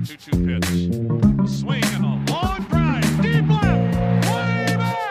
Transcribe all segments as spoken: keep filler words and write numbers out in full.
two two pitch. A swing and a long drive. Deep left. Way back.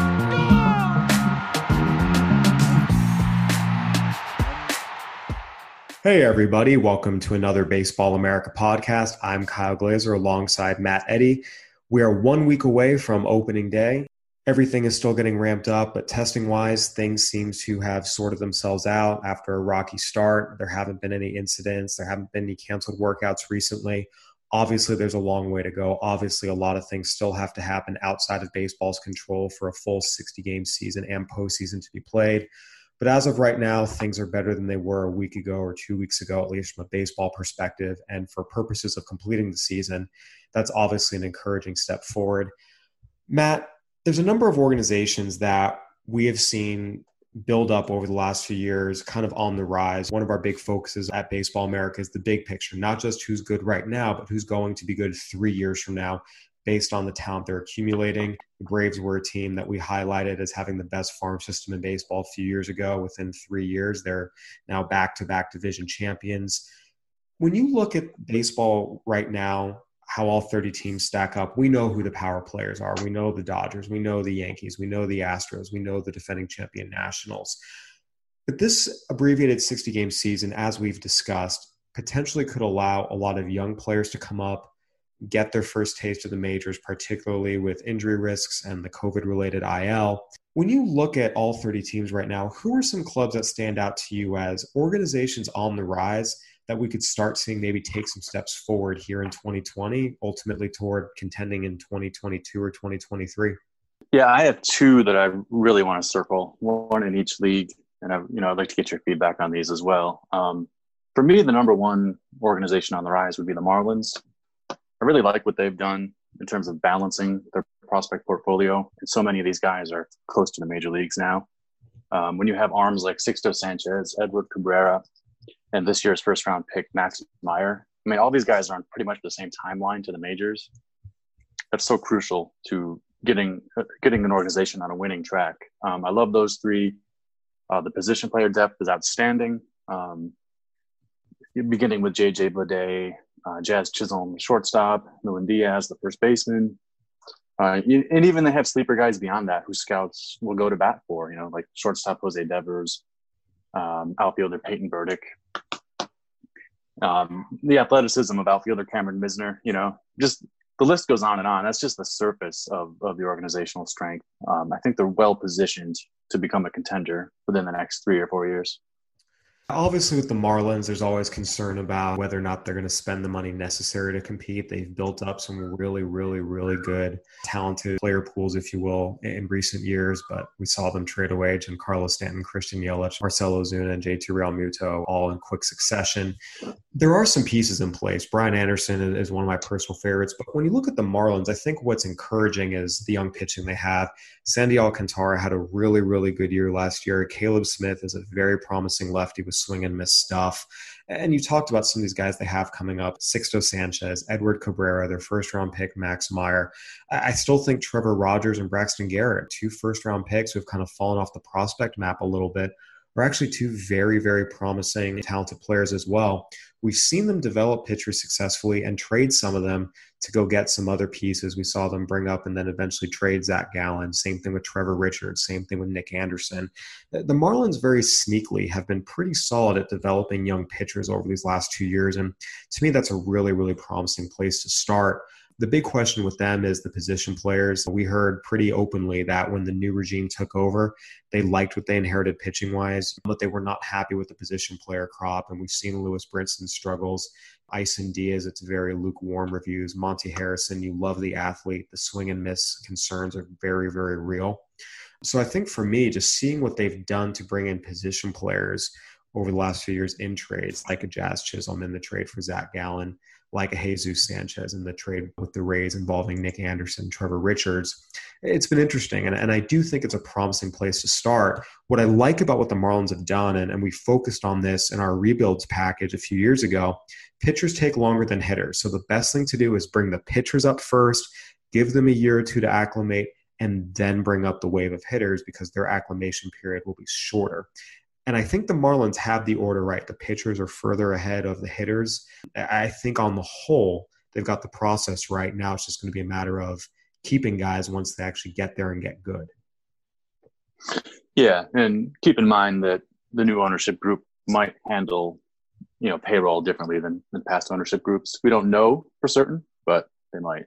Gone! Hey, everybody. Welcome to another Baseball America podcast. I'm Kyle Glazer alongside Matt Eddy. We are one week away from opening day. Everything is still getting ramped up, but testing-wise, things seem to have sorted themselves out after a rocky start. There haven't been any incidents. There haven't been any canceled workouts recently. Obviously, there's a long way to go. Obviously, a lot of things still have to happen outside of baseball's control for a full sixty-game season and postseason to be played. But as of right now, things are better than they were a week ago or two weeks ago, at least from a baseball perspective. And for purposes of completing the season, that's obviously an encouraging step forward. Matt, there's a number of organizations that we have seen build up over the last few years, kind of on the rise. One of our big focuses at Baseball America is the big picture, not just who's good right now, but who's going to be good three years from now based on the talent they're accumulating. The Braves were a team that we highlighted as having the best farm system in baseball a few years ago. Within three years, they're now back-to-back division champions. When you look at baseball right now, how all thirty teams stack up, we know who the power players are. We know the Dodgers. We know the Yankees. We know the Astros. We know the defending champion Nationals. But this abbreviated sixty-game season, as we've discussed, potentially could allow a lot of young players to come up, get their first taste of the majors, particularly with injury risks and the COVID-related I L. When you look at all thirty teams right now, who are some clubs that stand out to you as organizations on the rise that we could start seeing maybe take some steps forward here in twenty twenty, ultimately toward contending in twenty twenty-two or twenty twenty-three? Yeah, I have two that I really want to circle, one in each league. And I, you know, I'd like to get your feedback on these as well. Um, for me, the number one organization on the rise would be the Marlins. I really like what they've done in terms of balancing their prospect portfolio. And so many of these guys are close to the major leagues now. Um, when you have arms like Sixto Sanchez, Edward Cabrera, and this year's first round pick, Max Meyer. I mean, all these guys are on pretty much the same timeline to the majors. That's so crucial to getting getting an organization on a winning track. Um, I love those three. Uh, the position player depth is outstanding. Um, beginning with J J Bleday, uh, Jazz Chisholm, shortstop, Nolan Diaz, the first baseman. Uh, and even they have sleeper guys beyond that who scouts will go to bat for, you know, like shortstop Jose Devers, um, outfielder Peyton Burdick. Um, the athleticism of outfielder Cameron Misner, you know, just the list goes on and on. That's just the surface of, of the organizational strength. Um, I think they're well positioned to become a contender within the next three or four years. Obviously, with the Marlins, there's always concern about whether or not they're going to spend the money necessary to compete. They've built up some really, really, really good, talented player pools, if you will, in recent years. But we saw them trade away Giancarlo Stanton, Christian Yelich, Marcell Ozuna, and J T Realmuto all in quick succession. There are some pieces in place. Brian Anderson is one of my personal favorites. But when you look at the Marlins, I think what's encouraging is the young pitching they have. Sandy Alcantara had a really, really good year last year. Caleb Smith is a very promising lefty with swing and miss stuff. And you talked about some of these guys they have coming up: Sixto Sanchez, Edward Cabrera, their first round pick, Max Meyer. I still think Trevor Rogers and Braxton Garrett, two first round picks who have kind of fallen off the prospect map a little bit, are actually two very, very promising, talented players as well. We've seen them develop pitchers successfully and trade some of them to go get some other pieces. We saw them bring up and then eventually trade Zach Gallen. Same thing with Trevor Richards. Same thing with Nick Anderson. The Marlins very sneakily have been pretty solid at developing young pitchers over these last two years. And to me, that's a really, really promising place to start. The big question with them is the position players. We heard pretty openly that when the new regime took over, they liked what they inherited pitching-wise, but they were not happy with the position player crop. And we've seen Lewis Brinson's struggles. Isan Diaz, it's very lukewarm reviews. Monty Harrison, you love the athlete. The swing and miss concerns are very, very real. So I think for me, just seeing what they've done to bring in position players over the last few years in trades, like a Jazz Chisholm in the trade for Zach Gallen, like a Jesus Sanchez in the trade with the Rays involving Nick Anderson, Trevor Richards. It's been interesting, and, and I do think it's a promising place to start. What I like about what the Marlins have done, and, and we focused on this in our rebuilds package a few years ago, pitchers take longer than hitters. So the best thing to do is bring the pitchers up first, give them a year or two to acclimate, and then bring up the wave of hitters because their acclimation period will be shorter. And I think the Marlins have the order right. The pitchers are further ahead of the hitters. I think on the whole, they've got the process right. Now it's just going to be a matter of keeping guys once they actually get there and get good. Yeah, and keep in mind that the new ownership group might handle, you know, payroll differently than, than past ownership groups. We don't know for certain, but they might.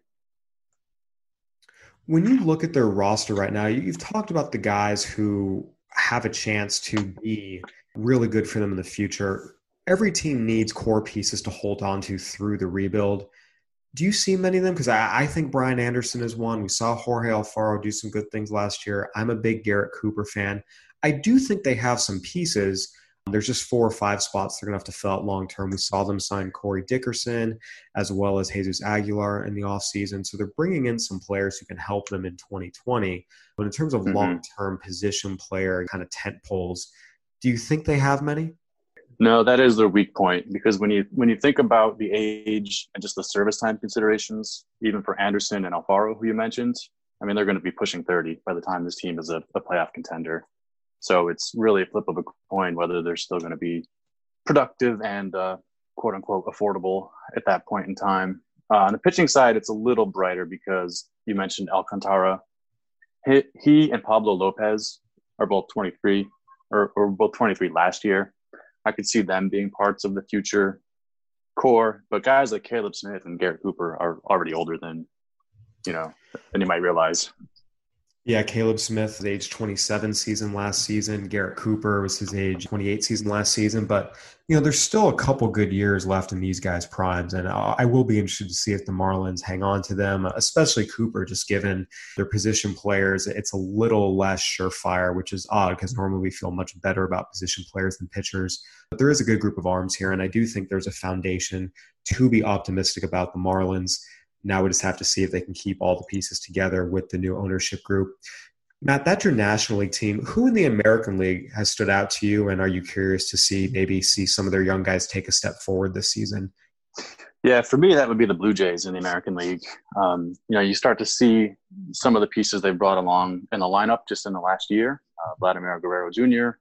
When you look at their roster right now, you've talked about the guys who have a chance to be really good for them in the future. Every team needs core pieces to hold on to through the rebuild. Do you see many of them? Because I, I think Brian Anderson is one. We saw Jorge Alfaro do some good things last year. I'm a big Garrett Cooper fan. I do think they have some pieces. There's just four or five spots they're going to have to fill out long term. We saw them sign Corey Dickerson as well as Jesus Aguilar in the offseason. So they're bringing in some players who can help them in twenty twenty. But in terms of mm-hmm. long-term position player kind of tent poles, do you think they have many? No, that is their weak point, because when you when you think about the age and just the service time considerations, even for Anderson and Alfaro, who you mentioned, I mean, they're going to be pushing thirty by the time this team is a, a playoff contender. So it's really a flip of a coin whether they're still going to be productive and uh, quote unquote affordable at that point in time. Uh, on the pitching side, it's a little brighter because you mentioned Alcantara. He, he and Pablo Lopez are both twenty-three, or, or both twenty-three last year. I could see them being parts of the future core, but guys like Caleb Smith and Garrett Cooper are already older than, you know, than you might realize. Yeah, Caleb Smith was age twenty-seven season last season. Garrett Cooper was his age twenty-eight season last season. But, you know, there's still a couple good years left in these guys' primes. And I will be interested to see if the Marlins hang on to them, especially Cooper, just given their position players. It's a little less surefire, which is odd because normally we feel much better about position players than pitchers. But there is a good group of arms here, and I do think there's a foundation to be optimistic about the Marlins. Now we just have to see if they can keep all the pieces together with the new ownership group. Matt, that's your National League team. Who in the American League has stood out to you, and are you curious to see maybe see some of their young guys take a step forward this season? Yeah, for me, that would be the Blue Jays in the American League. Um, you know, you start to see some of the pieces they've brought along in the lineup just in the last year. Uh, Vladimir Guerrero Junior,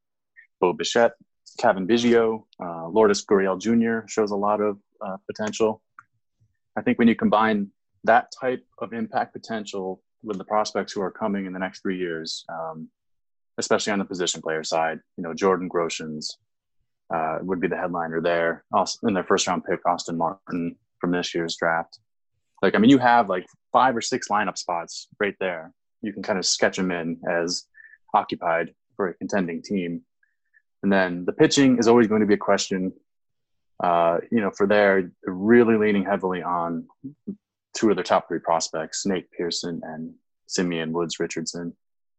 Bo Bichette, Cavan Biggio, uh, Lourdes Gurriel Junior shows a lot of uh, potential. I think when you combine that type of impact potential with the prospects who are coming in the next three years, um, especially on the position player side, you know, Jordan Groshans uh, would be the headliner there. Also, in their first round pick, Austin Martin from this year's draft. Like, I mean, you have like five or six lineup spots right there. You can kind of sketch them in as occupied for a contending team. And then the pitching is always going to be a question. Uh, you know, for there, they're really leaning heavily on two of their top three prospects, Nate Pearson and Simeon Woods Richardson.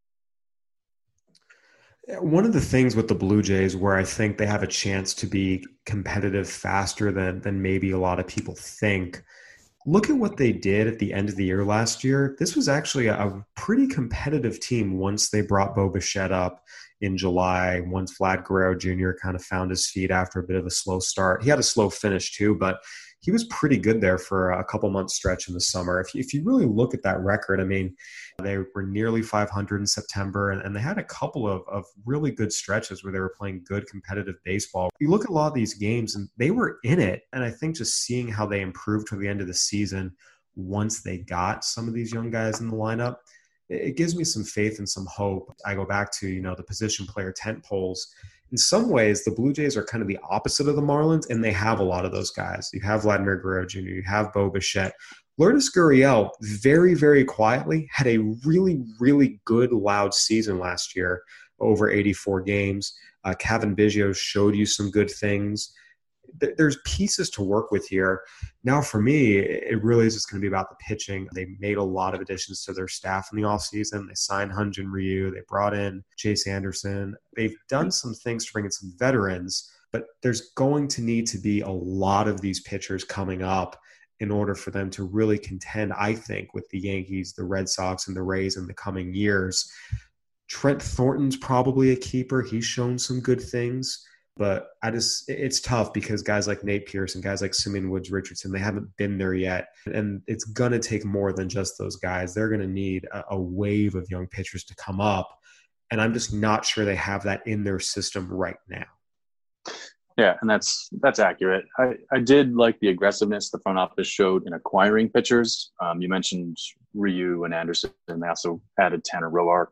One of the things with the Blue Jays where I think they have a chance to be competitive faster than than maybe a lot of people think, look at what they did at the end of the year last year. This was actually a pretty competitive team once they brought Bo Bichette up in July, once Vlad Guerrero Junior kind of found his feet after a bit of a slow start. He had a slow finish too, but he was pretty good there for a couple months stretch in the summer. If you, if you really look at that record, I mean, they were nearly five hundred in September, and, and they had a couple of, of really good stretches where they were playing good competitive baseball. You look at a lot of these games, and they were in it, and I think just seeing how they improved toward the end of the season once they got some of these young guys in the lineup, it gives me some faith and some hope. I go back to, you know, the position player tent poles. In some ways, the Blue Jays are kind of the opposite of the Marlins, and they have a lot of those guys. You have Vladimir Guerrero Junior, you have Bo Bichette. Lourdes Gurriel, very, very quietly, had a really, really good, loud season last year, over eighty-four games. Uh, Cavan Biggio showed you some good things. There's pieces to work with here. Now, for me, it really is just going to be about the pitching. They made a lot of additions to their staff in the offseason. They signed Hyun-Jin Ryu. They brought in Chase Anderson. They've done some things to bring in some veterans, but there's going to need to be a lot of these pitchers coming up in order for them to really contend, I think, with the Yankees, the Red Sox, and the Rays in the coming years. Trent Thornton's probably a keeper. He's shown some good things. But I just, it's tough because guys like Nate Pearson, guys like Simeon Woods Richardson, they haven't been there yet. And it's going to take more than just those guys. They're going to need a, a wave of young pitchers to come up. And I'm just not sure they have that in their system right now. Yeah, and that's that's accurate. I, I did like the aggressiveness the front office showed in acquiring pitchers. Um, you mentioned Ryu and Anderson, and they also added Tanner Roark.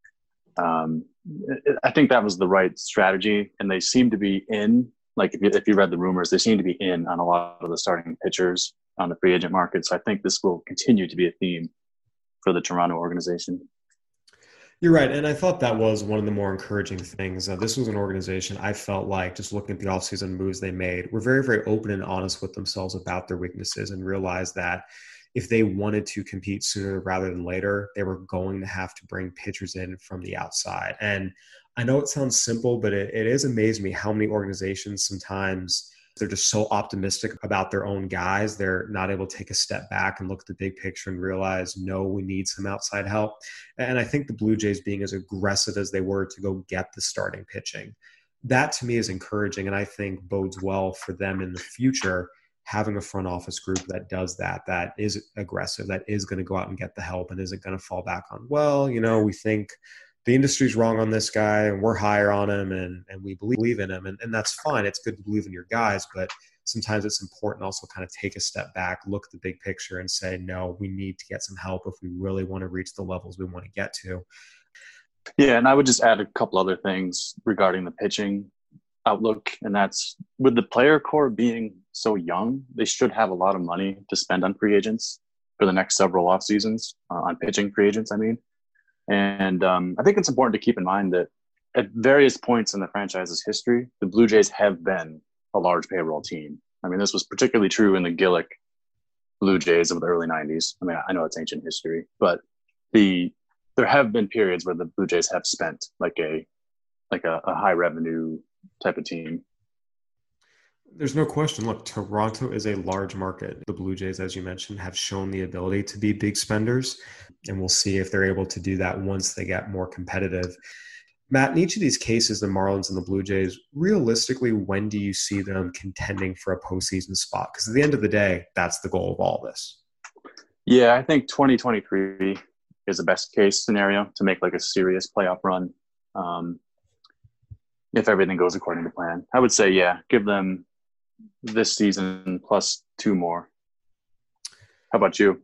Um, I think that was the right strategy, and they seem to be in. Like if you, if you read the rumors, they seem to be in on a lot of the starting pitchers on the free agent market. So I think this will continue to be a theme for the Toronto organization. You're right. And I thought that was one of the more encouraging things. Uh, this was an organization I felt like, just looking at the offseason moves they made, were very, very open and honest with themselves about their weaknesses and realized that if they wanted to compete sooner rather than later, they were going to have to bring pitchers in from the outside. And I know it sounds simple, but it, it is amazing me how many organizations sometimes they're just so optimistic about their own guys. They're not able to take a step back and look at the big picture and realize, no, we need some outside help. And I think the Blue Jays being as aggressive as they were to go get the starting pitching, that to me is encouraging. And I think bodes well for them in the future, having a front office group that does that, that is aggressive, that is going to go out and get the help and isn't going to fall back on, well, you know, we think the industry's wrong on this guy and we're higher on him and, and we believe in him. And, and that's fine. It's good to believe in your guys, but sometimes it's important also kind of take a step back, look at the big picture and say, no, we need to get some help if we really want to reach the levels we want to get to. Yeah, and I would just add a couple other things regarding the pitching outlook, and that's with the player core being so young, they should have a lot of money to spend on free agents for the next several off seasons, uh, on pitching free agents, I mean. And um, I think it's important to keep in mind that at various points in the franchise's history, the Blue Jays have been a large payroll team. I mean, this was particularly true in the Gillick Blue Jays of the early nineties. I mean, I know it's ancient history, but the there have been periods where the Blue Jays have spent like a like a, a high revenue type of team. There's no question. Look, Toronto is a large market. The Blue Jays, as you mentioned, have shown the ability to be big spenders, and we'll see if they're able to do that once they get more competitive. Matt, in each of these cases, the Marlins and the Blue Jays, realistically, when do you see them contending for a postseason spot? Because at the end of the day, that's the goal of all this. Yeah, I think twenty twenty-three is the best case scenario to make like a serious playoff run. Um, if everything goes according to plan, I would say, yeah, give them this season plus two more. How about you?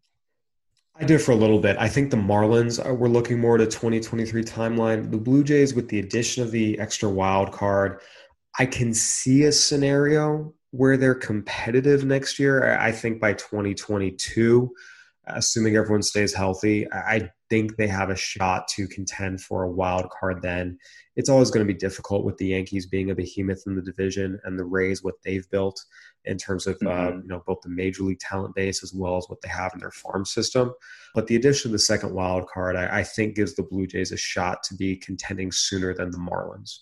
I differ a little bit. I think the Marlins are, we're looking more at a twenty twenty-three timeline. The Blue Jays, with the addition of the extra wild card, I can see a scenario where they're competitive next year. I think by twenty twenty-two, assuming everyone stays healthy, I think they have a shot to contend for a wild card then. It's always going to be difficult with the Yankees being a behemoth in the division and the Rays, what they've built in terms of mm-hmm. uh, you know both the major league talent base as well as what they have in their farm system. But the addition of the second wild card, I, I think gives the Blue Jays a shot to be contending sooner than the Marlins.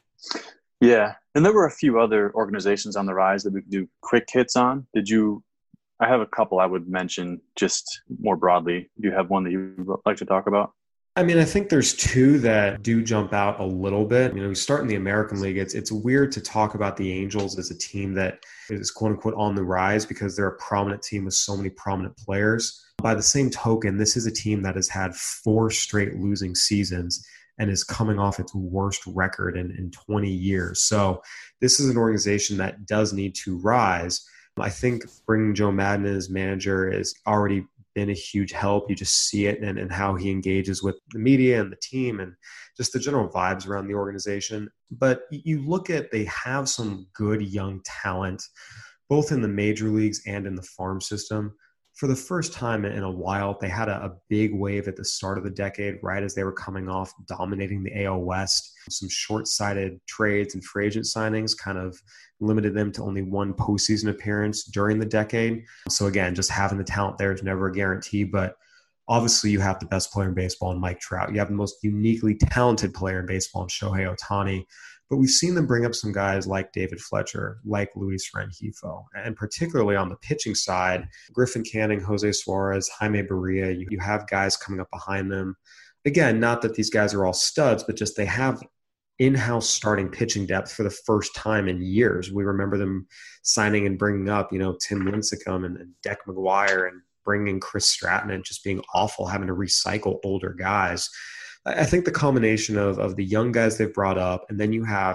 Yeah, and there were a few other organizations on the rise that we could do quick hits on. Did you – I have a couple I would mention just more broadly. Do you have one that you would like to talk about? I mean, I think there's two that do jump out a little bit. You know, we start in the American League. It's it's weird to talk about the Angels as a team that is quote unquote on the rise because they're a prominent team with so many prominent players. By the same token, this is a team that has had four straight losing seasons and is coming off its worst record in, in twenty years. So this is an organization that does need to rise. I think bringing Joe Maddon as manager is already been a huge help. You just see it and, and how he engages with the media and the team and just the general vibes around the organization. But you look at, they have some good young talent, both in the major leagues and in the farm system. For the first time in a while, they had a, a big wave at the start of the decade, right as they were coming off dominating the A L West. Some short-sighted trades and free agent signings kind of limited them to only one postseason appearance during the decade. So again, just having the talent there is never a guarantee, but obviously you have the best player in baseball in Mike Trout. You have the most uniquely talented player in baseball in Shohei Ohtani. But we've seen them bring up some guys like David Fletcher, like Luis Rengifo, and particularly on the pitching side, Griffin Canning, Jose Suarez, Jaime Barria, you, you have guys coming up behind them. Again, not that these guys are all studs, but just they have in-house starting pitching depth for the first time in years. We remember them signing and bringing up, you know, Tim Lincecum and, and Deck McGuire and bringing Chris Stratton and just being awful, having to recycle older guys. I think the combination of, of the young guys they've brought up, and then you have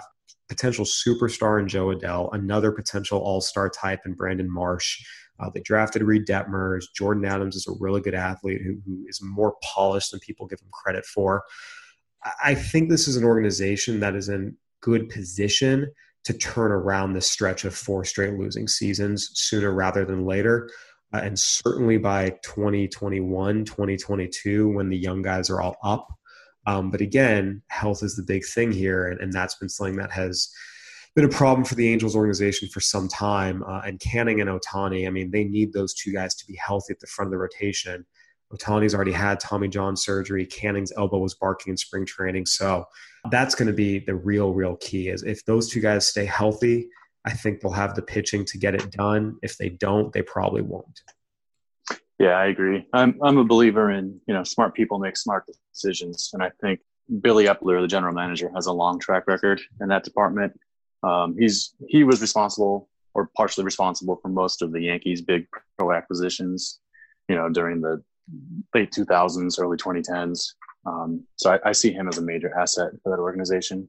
potential superstar in Joe Adell, another potential all-star type in Brandon Marsh. Uh, they drafted Reed Detmers. Jordan Adams is a really good athlete who, who is more polished than people give him credit for. I think this is an organization that is in good position to turn around this stretch of four straight losing seasons sooner rather than later. Uh, and certainly by twenty twenty-one, twenty twenty-two, when the young guys are all up. Um, but again, health is the big thing here. And, and that's been something that has been a problem for the Angels organization for some time. Uh, and Canning and Ohtani, I mean, they need those two guys to be healthy at the front of the rotation. Ohtani's already had Tommy John surgery. Canning's elbow was barking in spring training. So that's going to be the real, real key is if those two guys stay healthy, I think they'll have the pitching to get it done. If they don't, they probably won't. Yeah, I agree. I'm I'm a believer in, you know, smart people make smart decisions. And I think Billy Epler, the general manager, has a long track record in that department. Um, he's he was responsible or partially responsible for most of the Yankees' big pro acquisitions, you know, during the late two thousands, early twenty tens. Um, so I, I see him as a major asset for that organization.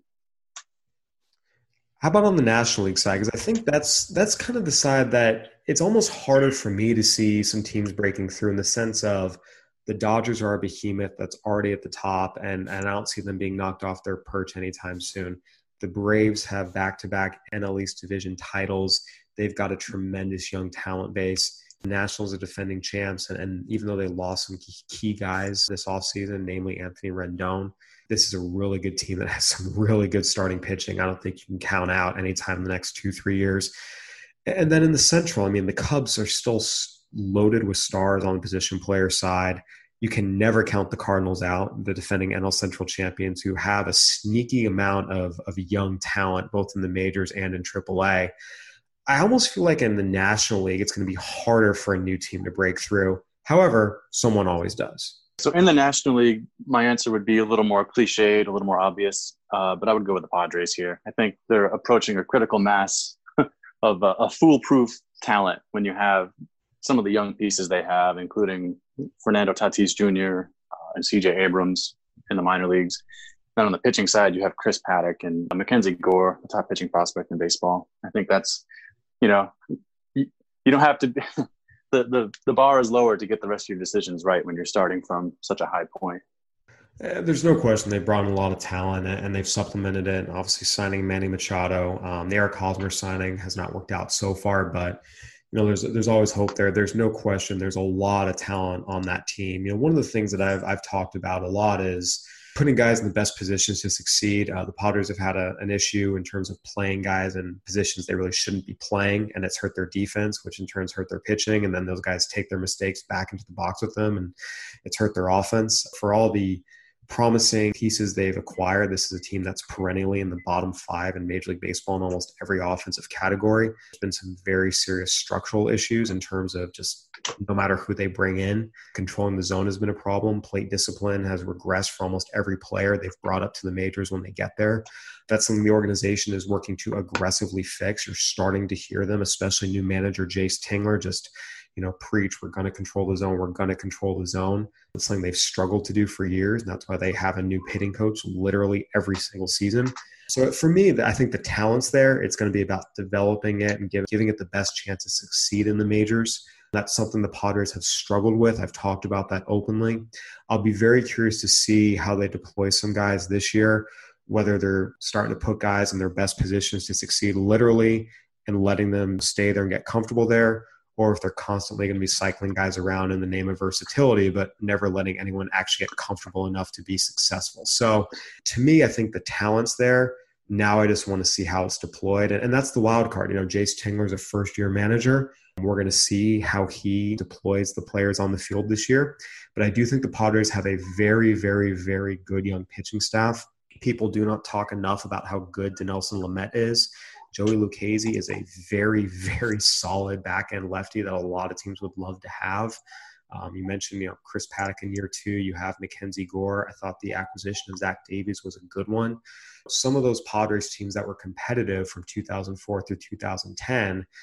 How about on the National League side? Because I think that's that's kind of the side that it's almost harder for me to see some teams breaking through in the sense of the Dodgers are a behemoth that's already at the top, and, and I don't see them being knocked off their perch anytime soon. The Braves have back-to-back N L East division titles. They've got a tremendous young talent base. The Nationals are defending champs, and, and even though they lost some key, key guys this offseason, namely Anthony Rendon, this is a really good team that has some really good starting pitching. I don't think you can count out anytime in the next two, three years. And then in the Central, I mean, the Cubs are still loaded with stars on the position player side. You can never count the Cardinals out, the defending N L Central champions, who have a sneaky amount of, of young talent, both in the majors and in triple A. I almost feel like in the National League, it's going to be harder for a new team to break through. However, someone always does. So in the National League, my answer would be a little more cliched, a little more obvious, uh, but I would go with the Padres here. I think they're approaching a critical mass of a, a foolproof talent when you have some of the young pieces they have, including Fernando Tatis Junior Uh, and C J Abrams in the minor leagues. Then on the pitching side, you have Chris Paddock and Mackenzie Gore, the top pitching prospect in baseball. I think that's, you know, you, you don't have to be – the, the, the bar is lower to get the rest of your decisions right when you're starting from such a high point. Uh, there's no question they've brought in a lot of talent and they've supplemented it. Obviously, signing Manny Machado, um, the Eric Hosmer signing has not worked out so far, but you know, there's there's always hope there. There's no question. There's a lot of talent on that team. You know, one of the things that I've I've talked about a lot is putting guys in the best positions to succeed. Uh, the Padres have had a, an issue in terms of playing guys in positions they really shouldn't be playing, and it's hurt their defense, which in turns hurt their pitching. And then those guys take their mistakes back into the box with them, and it's hurt their offense. For all the promising pieces they've acquired, this is a team that's perennially in the bottom five in Major League Baseball in almost every offensive category. There's been some very serious structural issues in terms of just no matter who they bring in, controlling the zone has been a problem. Plate discipline has regressed for almost every player they've brought up to the majors when they get there. That's something the organization is working to aggressively fix. You're starting to hear them, especially new manager Jace Tingler, just you know, preach, we're going to control the zone. We're going to control the zone. It's something they've struggled to do for years. And that's why they have a new hitting coach literally every single season. So for me, I think the talent's there. It's going to be about developing it and give, giving it the best chance to succeed in the majors. That's something the Padres have struggled with. I've talked about that openly. I'll be very curious to see how they deploy some guys this year, whether they're starting to put guys in their best positions to succeed literally and letting them stay there and get comfortable there, or if they're constantly going to be cycling guys around in the name of versatility, but never letting anyone actually get comfortable enough to be successful. So to me, I think the talent's there. Now I just want to see how it's deployed. And that's the wild card. You know, Jace Tingler is a first-year manager. We're going to see how he deploys the players on the field this year. But I do think the Padres have a very, very, very good young pitching staff. People do not talk enough about how good Dinelson Lamet is. Joey Lucchesi is a very, very solid back-end lefty that a lot of teams would love to have. Um, you mentioned, you know, Chris Paddock in year two. You have Mackenzie Gore. I thought the acquisition of Zach Davies was a good one. Some of those Padres teams that were competitive from two thousand four through two thousand ten,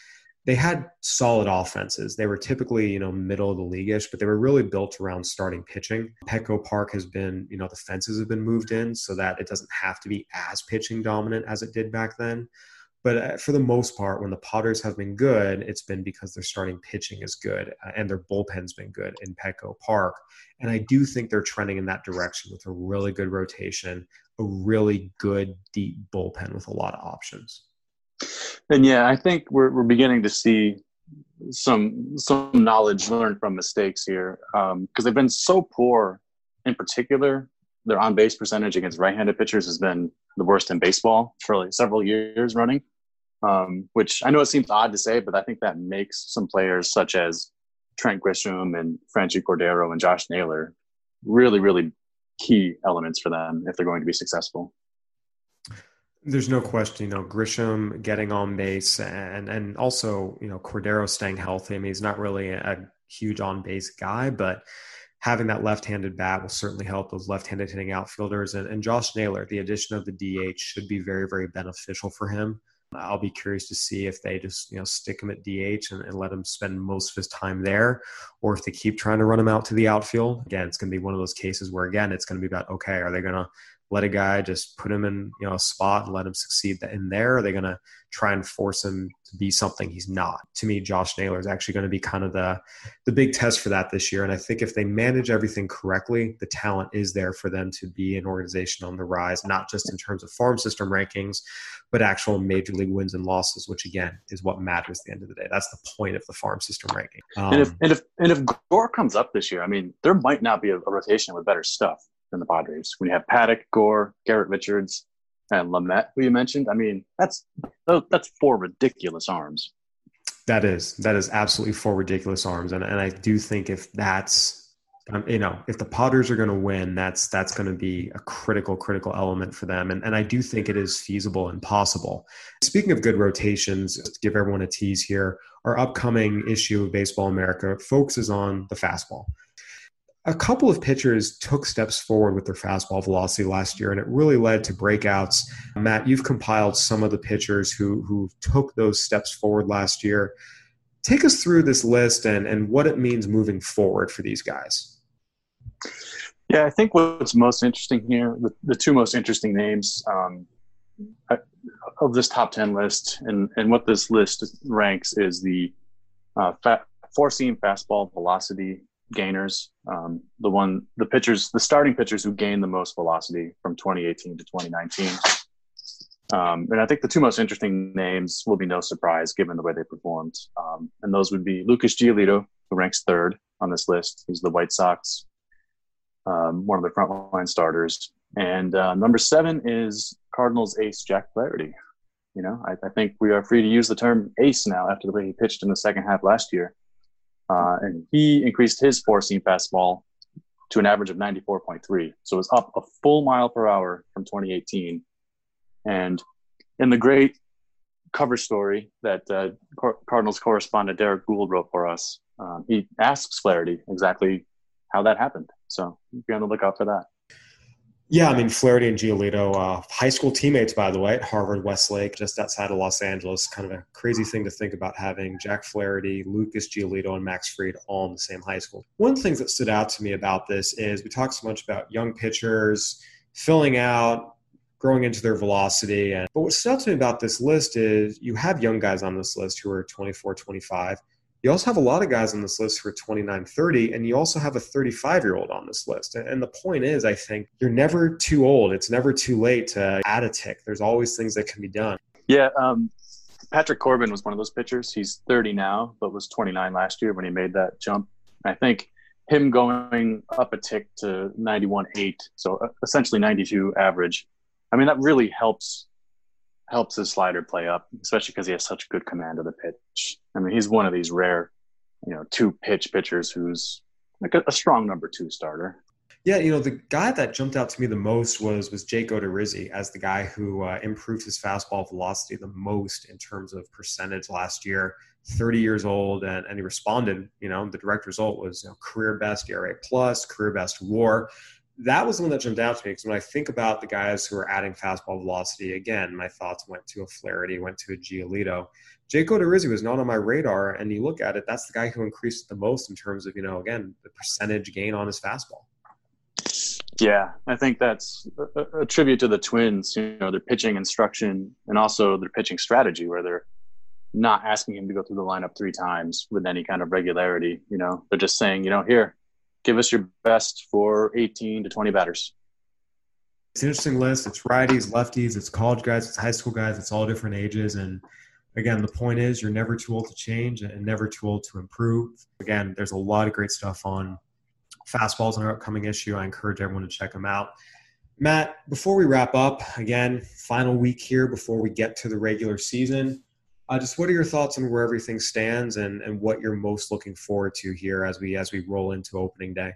they had solid offenses. They were typically, you know, middle of the league-ish, but they were really built around starting pitching. Petco Park has been, you know, the fences have been moved in so that it doesn't have to be as pitching dominant as it did back then. But for the most part, when the Padres have been good, it's been because their starting pitching is good and their bullpen's been good in Petco Park. And I do think they're trending in that direction with a really good rotation, a really good deep bullpen with a lot of options. And yeah, I think we're we're beginning to see some some knowledge learned from mistakes here because um, they've been so poor. In particular, their on-base percentage against right-handed pitchers has been the worst in baseball for like several years running, um, which I know it seems odd to say, but I think that makes some players such as Trent Grisham and Franchy Cordero and Josh Naylor really, really key elements for them if they're going to be successful. There's no question, you know, Grisham getting on base and and also, you know, Cordero staying healthy. I mean, he's not really a, a huge on-base guy, but having that left-handed bat will certainly help those left-handed hitting outfielders. And, and Josh Naylor, the addition of the D H should be very, very beneficial for him. I'll be curious to see if they just, you know, stick him at D H and, and let him spend most of his time there, or if they keep trying to run him out to the outfield. Again, it's going to be one of those cases where, again, it's going to be about, okay, are they going to let a guy just put him in, you know, a spot and let him succeed in there? Or are they going to try and force him to be something he's not? To me, Josh Naylor is actually going to be kind of the, the big test for that this year. And I think if they manage everything correctly, the talent is there for them to be an organization on the rise, not just in terms of farm system rankings, but actual major league wins and losses, which again is what matters at the end of the day. That's the point of the farm system ranking. Um, and if and if and if Gore comes up this year, I mean, there might not be a, a rotation with better stuff than the Padres. When you have Paddock, Gore, Garrett Richards, and Lamet, who you mentioned, I mean, that's that's four ridiculous arms. That is that is absolutely four ridiculous arms, and and I do think if that's Um, you know, if the Padres are going to win, that's that's going to be a critical, critical element for them. And, and I do think it is feasible and possible. Speaking of good rotations, to give everyone a tease here, our upcoming issue of Baseball America focuses on the fastball. A couple of pitchers took steps forward with their fastball velocity last year, and it really led to breakouts. Matt, you've compiled some of the pitchers who who took those steps forward last year. Take us through this list and, and what it means moving forward for these guys. Yeah, I think what's most interesting here, the, the two most interesting names um, of this top ten list and, and what this list ranks is the uh, fat, four-seam fastball velocity gainers, um, the one, the pitchers, the starting pitchers who gained the most velocity from twenty eighteen to twenty nineteen. Um, and I think the two most interesting names will be no surprise given the way they performed. Um, and those would be Lucas Giolito, who ranks third on this list. He's the White Sox, um, one of the frontline starters. And uh, number seven is Cardinals ace Jack Flaherty. You know, I, I think we are free to use the term ace now after the way he pitched in the second half last year. Uh, and he increased his four-seam fastball to an average of ninety-four point three. So it was up a full mile per hour from twenty eighteen. And in the great cover story that uh, Cardinals correspondent Derek Gould wrote for us, um, he asks Flaherty exactly how that happened. So be on the lookout for that. Yeah, I mean, Flaherty and Giolito, uh, high school teammates, by the way, at Harvard Westlake, just outside of Los Angeles. Kind of a crazy thing to think about having Jack Flaherty, Lucas Giolito, and Max Fried all in the same high school. One of the things that stood out to me about this is we talk so much about young pitchers filling out, growing into their velocity. And but what stood out to me about this list is you have young guys on this list who are twenty-four, twenty-five. You also have a lot of guys on this list who are twenty-nine, thirty, and you also have a thirty-five-year-old on this list. And the point is, I think, you're never too old. It's never too late to add a tick. There's always things that can be done. Yeah, um, Patrick Corbin was one of those pitchers. He's thirty now, but was twenty-nine last year when he made that jump. I think him going up a tick to ninety-one point eight, so essentially ninety-two average, I mean, that really helps helps his slider play up, especially because he has such good command of the pitch. I mean, he's one of these rare, you know, two-pitch pitchers who's like a, a strong number two starter. Yeah, you know, the guy that jumped out to me the most was was Jake Odorizzi as the guy who uh, improved his fastball velocity the most in terms of percentage last year. thirty years old, and, and he responded. You know, the direct result was, you know, career best E R A plus, career best WAR. That was the one that jumped out to me because when I think about the guys who are adding fastball velocity, again, my thoughts went to a Flaherty, went to a Giolito. Jake Odorizzi was not on my radar, and you look at it, that's the guy who increased the most in terms of, you know, again, the percentage gain on his fastball. Yeah, I think that's a, a tribute to the Twins, you know, their pitching instruction and also their pitching strategy, where they're not asking him to go through the lineup three times with any kind of regularity. You know, they're just saying, you know, here, give us your best for eighteen to twenty batters. It's an interesting list. It's righties, lefties, it's college guys, it's high school guys, it's all different ages. And again, the point is you're never too old to change and never too old to improve. Again, there's a lot of great stuff on fastballs in our upcoming issue. I encourage everyone to check them out. Matt, before we wrap up, again, final week here before we get to the regular season, uh, just what are your thoughts on where everything stands and, and what you're most looking forward to here as we as we roll into opening day?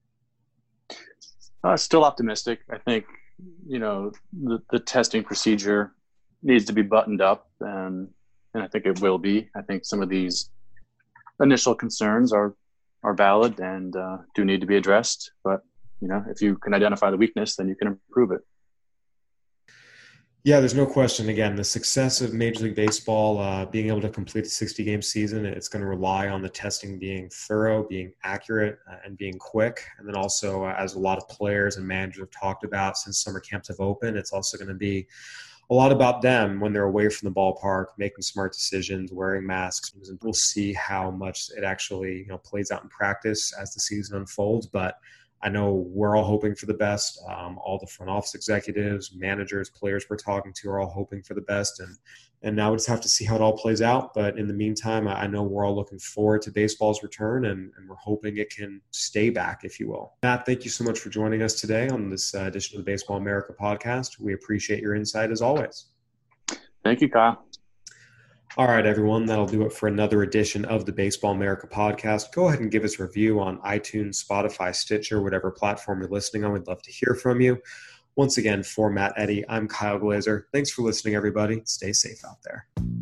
Uh, still optimistic. I think, you know, the, the testing procedure needs to be buttoned up, and and I think it will be. I think some of these initial concerns are are valid and uh, do need to be addressed. But, you know, if you can identify the weakness, then you can improve it. Yeah, there's no question. Again, the success of Major League Baseball, uh, being able to complete a sixty-game season, it's going to rely on the testing being thorough, being accurate, uh, and being quick. And then also, uh, as a lot of players and managers have talked about since summer camps have opened, it's also going to be a lot about them when they're away from the ballpark, making smart decisions, wearing masks. And we'll see how much it actually, you know, plays out in practice as the season unfolds. But I know we're all hoping for the best. Um, all the front office executives, managers, players we're talking to are all hoping for the best. And and now we just have to see how it all plays out. But in the meantime, I know we're all looking forward to baseball's return, and, and we're hoping it can stay back, if you will. Matt, thank you so much for joining us today on this uh, edition of the Baseball America podcast. We appreciate your insight as always. Thank you, Kyle. All right, everyone, that'll do it for another edition of the Baseball America podcast. Go ahead and give us a review on iTunes, Spotify, Stitcher, whatever platform you're listening on. We'd love to hear from you. Once again, for Matt Eddy, I'm Kyle Glazer. Thanks for listening, everybody. Stay safe out there.